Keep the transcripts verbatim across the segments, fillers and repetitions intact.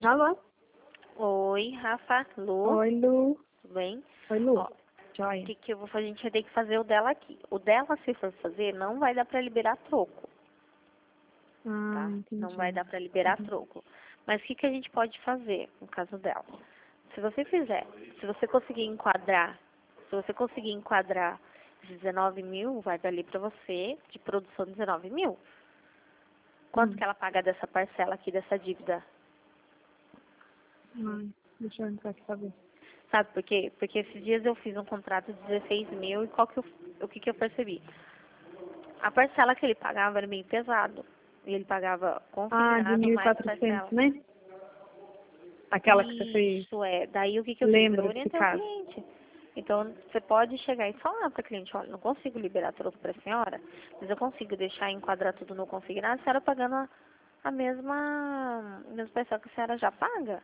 Alô? Oi, Rafa, Lu, Oi, Lu. tudo bem? Oi, Lu. Ó, o Joia. que, que eu vou fazer? A gente vai ter que fazer o dela aqui. O dela, se for fazer, não vai dar pra liberar troco, Ah, tá? Não vai entendi. dar pra liberar Uhum. troco. Mas o que, que a gente pode fazer no caso dela? Se você fizer, se você conseguir enquadrar, se você conseguir enquadrar dezenove mil, vai valer pra você de produção dezenove mil. Quanto Hum. que ela paga dessa parcela aqui, dessa dívida? Ai, deixa eu entrar aqui pra ver. Sabe por quê? Porque esses dias eu fiz um contrato de dezesseis mil e qual que eu, o que, que eu percebi? A parcela que ele pagava era meio pesado. E ele pagava Ah, de consignado mil e mais quatrocentos, parcela. né? Aquela que você fez. Isso é. Daí o que, que eu fiz? Eu Lembro desse orientei o caso. cliente. Então, você pode chegar e falar para o cliente, olha, não consigo liberar troco para a senhora, mas eu consigo deixar enquadrar tudo no consignado, a senhora pagando a, a mesma, a mesma parcela que a senhora já paga,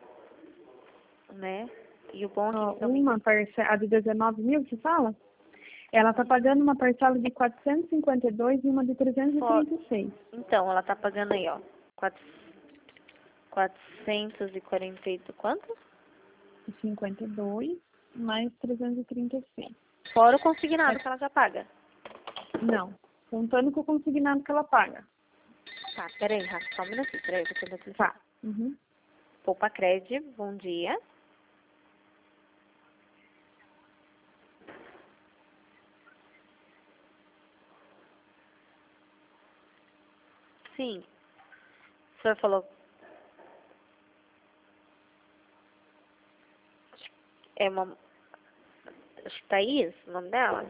né? E o bom é que Ó, eles também... uma parcela, a de dezenove mil, você fala? Ela tá pagando uma parcela de quatrocentos e cinquenta e dois e uma de trezentos e For... trinta e seis. Então, ela tá pagando aí, ó, quatro- quatrocentos e quarenta e oito, quanto? E cinquenta e dois mais trezentos e trinta e seis. Fora o consignado É, que ela já paga. não. Contando com o consignado que ela paga. Tá, peraí, Rafa, só um minutinho, peraí, vou tentar telefone. Tá. Uhum. Poupa Crédito, bom dia. Sim, o senhor falou, é uma, acho que Thaís, o nome dela?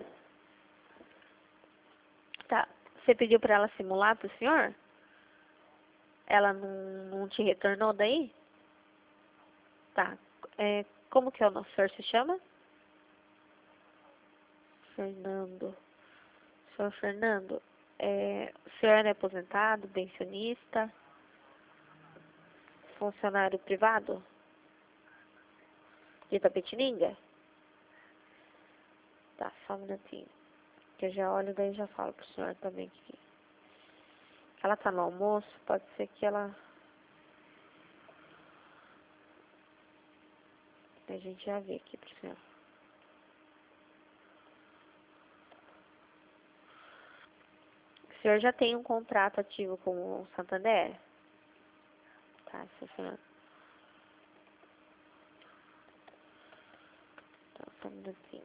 Tá, você pediu pra ela simular pro senhor? Ela não, não te retornou daí? Tá, é, como que é o nosso senhor se chama? Fernando. Senhor Fernando, é, o senhor é aposentado, pensionista, funcionário privado de Itapetininga? Tá, só um minutinho. Que eu já olho, daí já falo pro senhor também que ela tá no almoço, pode ser que ela... A gente já vê aqui pro senhor. O senhor já tem um contrato ativo com o Santander? Tá, seu Fernando. Tá, só um minutinho.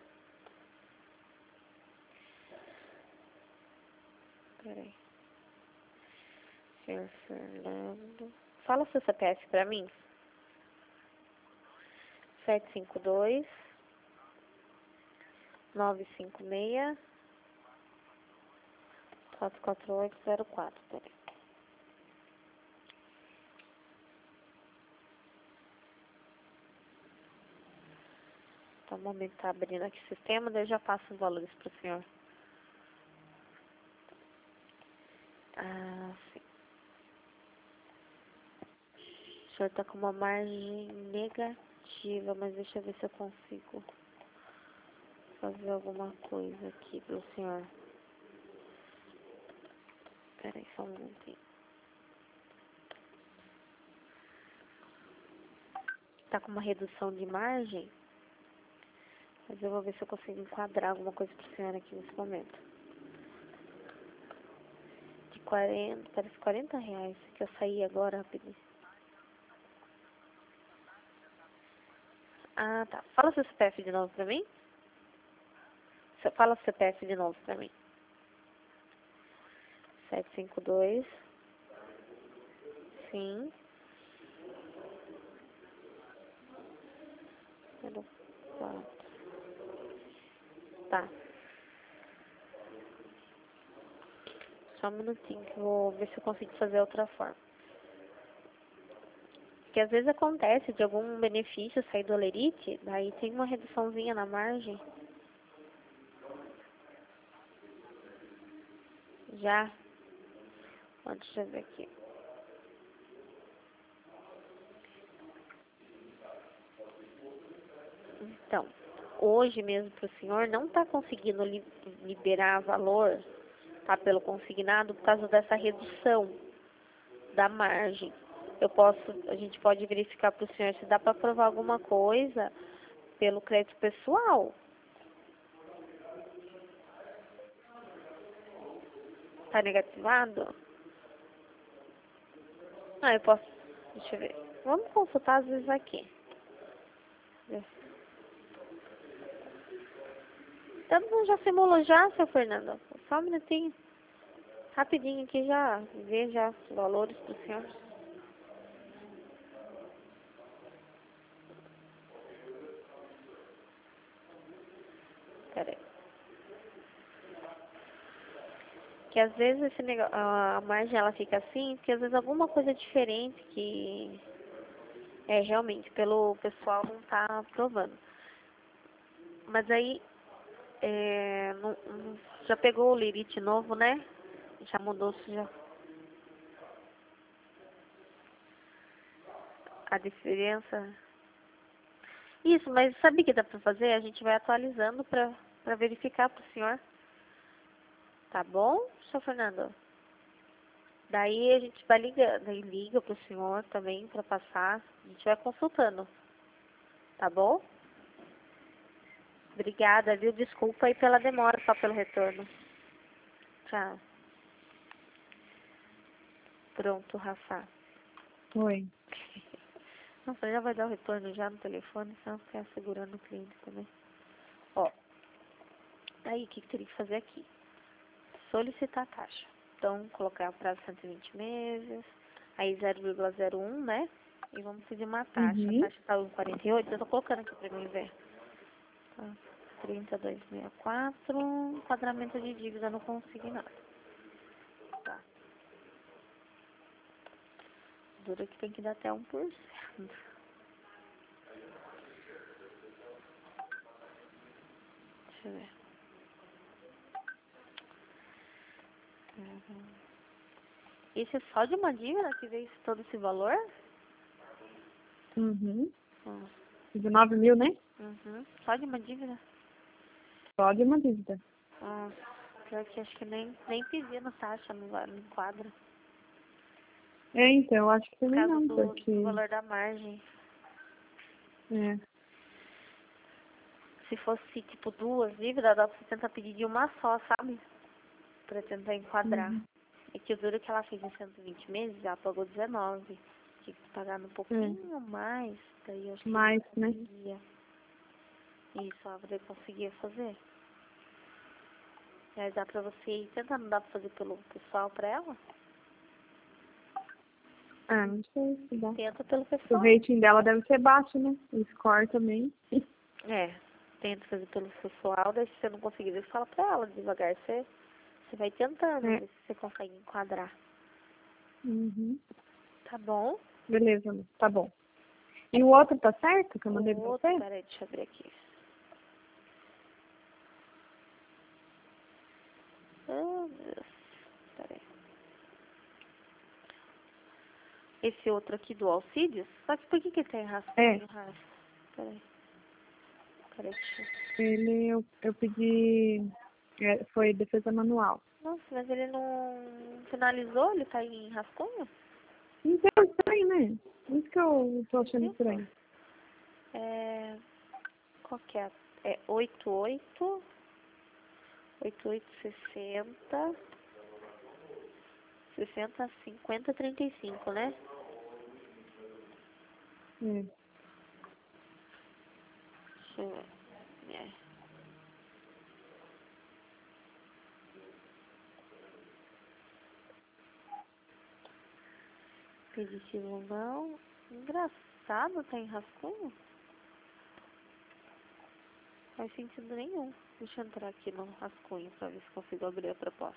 Peraí. Senhor Fernando. Fala o seu C P F pra mim. sete cinco dois, nove cinco seis, quatro quatro oito zero quatro. Peraí. Tá, um momento, tá abrindo aqui o sistema, daí eu já passo os valores pro senhor. Ah, sim. O senhor tá com uma margem negativa, mas deixa eu ver se eu consigo fazer alguma coisa aqui pro senhor. Peraí, só um minutinho. Tá com uma redução de margem, mas eu vou ver se eu consigo enquadrar alguma coisa pro senhor aqui nesse momento. De quarenta, parece quarenta reais, que eu saí agora rapidinho. Ah, tá. Fala seu C P F de novo pra mim. Você fala o C P F de novo pra mim. sete cinco dois. Sim. zero quatro. Tá. Só um minutinho que eu vou ver se eu consigo fazer outra forma. Porque às vezes acontece de algum benefício sair do Olerite, daí tem uma reduçãozinha na margem. Já. Ó, deixa eu ver aqui. Então, hoje mesmo pro senhor não tá conseguindo li liberar valor, tá, pelo consignado por causa dessa redução da margem. eu posso, a gente pode verificar para o senhor se dá para aprovar alguma coisa pelo crédito pessoal. Tá negativado? Ah, eu posso, deixa eu ver. Vamos consultar às vezes aqui. Então já simulou já, seu Fernando? Só um minutinho. Rapidinho aqui já ver já os valores pro senhor. Pera aí. Que às vezes esse negócio, a margem ela fica assim, porque às vezes alguma coisa diferente que é realmente pelo pessoal não tá aprovando. Mas aí é, não, não- já pegou o Lirite novo, né? Já mudou já a diferença. Isso, mas sabe o que dá pra fazer? A gente vai atualizando pra, pra verificar pro senhor. Tá bom, seu Fernando? Daí a gente vai ligando, daí liga pro senhor também pra passar. A gente vai consultando. Tá bom? Obrigada, viu? Desculpa aí pela demora, só pelo retorno. Tchau. Pronto, Rafa. Oi. Nossa, já vai dar o retorno já no telefone, senão ficar segurando o cliente também. Ó, aí o que, que teria que fazer aqui? Solicitar a taxa. Então, colocar o prazo de cento e vinte meses, aí zero vírgula zero um, né? E vamos pedir uma taxa. A Uhum. taxa tá um quarenta e oito, eu tô colocando aqui pra mim ver. Tá. trinta e dois sessenta e quatro, enquadramento de dívida no consignado. Tá. Dura que tem que dar até um por cento. Deixa eu ver. Uhum. Esse é só de uma dívida que veio todo esse valor? Uhum. Hum. dezenove mil, né? Uhum. Só de uma dívida? Só de uma dívida. Ah, pior que acho que nem, nem pedindo taxa no, va- no quadro. É, então, eu acho que Por também causa não, do, porque... do valor da margem. É. Se fosse tipo duas dívidas, dá pra você tentar pedir de uma só, sabe? Pra tentar enquadrar. Uhum. É que o duro que ela fez em cento e vinte meses, ela pagou dezenove. Tinha que pagar um É. pouquinho mais, daí eu acho que Mais, ele né? conseguia. Isso, ela ele conseguia fazer. Aí dá pra você ir tentar, não dá pra fazer pelo pessoal pra ela? Ah, não sei se dá. Tenta pelo O pessoal. rating dela deve ser baixo, né? O score também. É, tenta fazer pelo pessoal, daí se você não conseguir, você fala pra ela devagar, você, você vai tentando, É. ver se você consegue enquadrar. Uhum. Tá bom? Beleza, amor. Tá bom. E o outro tá certo que eu mandei O pra outro, você? peraí, deixa eu abrir aqui. Oh, meu Deus. Peraí. Esse outro aqui do Alcides, só que por que que ele tem rascunho, É. Rafa? Peraí. Peraí, deixa eu... Ele, eu, eu pedi... é, foi defesa manual. Nossa, mas ele não finalizou? Ele tá em rascunho? Então, é estranho, né? Isso que eu tô achando Isso. estranho. É... Qual que é? É oito oito, oito oito sessenta, sessenta, cinquenta, trinta e cinco, né? É. Deixa eu ver. É. Peditivo não. Engraçado, tá em rascunho? Não faz sentido nenhum. Deixa eu entrar aqui no rascunho pra ver se consigo abrir a proposta.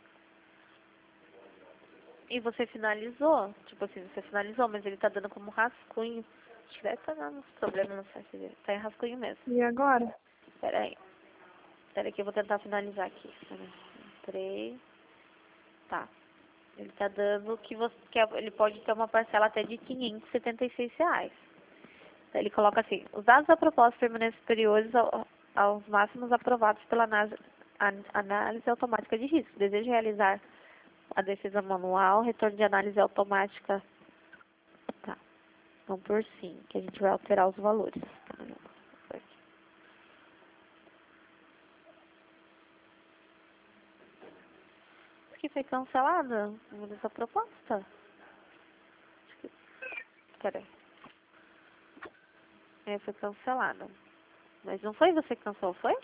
E você finalizou? Tipo assim, você finalizou, mas ele tá dando como rascunho. Acho que deve estar dando uns problemas no site dele. Tá em rascunho mesmo. E agora? Pera aí. Pera aí que eu vou tentar finalizar aqui. Pera aí. Entrei. Tá. Ele tá dando que você que ele pode ter uma parcela até de quinhentos e setenta e seis reais. Então, ele coloca assim: os dados da proposta permanecem superiores ao, aos máximos aprovados pela análise, an- análise automática de risco. Deseja realizar a defesa manual, retorno de análise automática cancelação por sim, que a gente vai alterar os valores. Por que foi cancelada? Essa proposta? Peraí. É, foi cancelada. Mas não foi você que cancelou, foi?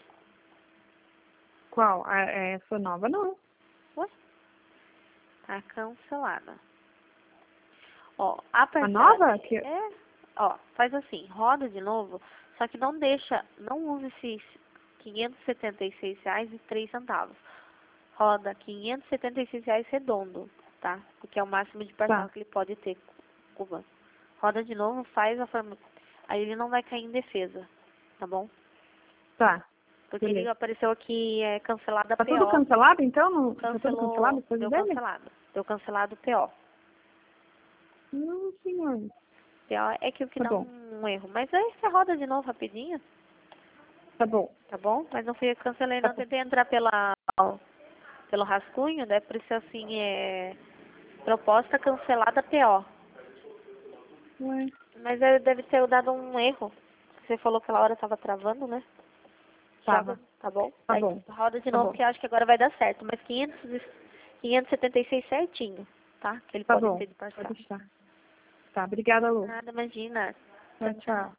Qual? A, essa nova não. Ué? Tá cancelada. Ó, a parcela... A nova? Que... É, ó, faz assim, roda de novo, só que não deixa, não use esses quinhentos e setenta e seis reais e três centavos. Roda quinhentos e setenta e seis reais redondo, tá? Porque é o máximo de parcela Tá. que ele pode ter com o banco. Roda de novo, faz a forma... Aí ele não vai cair em defesa, tá bom? Tá. Porque Beleza. ele apareceu aqui, é cancelada Tá P O. tudo cancelado, então? Não... Tá tudo Cancelou, cancelado depois deu dele? cancelado. Deu cancelado P O. Não, senhor. P O é que o que Tá dá bom. um erro. Mas aí você roda de novo rapidinho, Tá bom. tá bom? Mas não fui eu que cancelei, Tá não. bom. Tentei entrar pela, pelo rascunho, né? Por isso assim, é proposta cancelada P O. Ué. Mas é, deve ter dado um erro. Você falou que aquela hora tava travando, né? Tava. Joga, tá bom? Tá Aí bom. roda de Tá novo bom. que eu acho que agora vai dar certo. Mas quinhentos, e- quinhentos e setenta e seis certinho, tá? Que ele Tá pode bom. ter de Pode parcela. deixar. Tá. Obrigada, Lu. Nada, imagina. Tchau, tchau.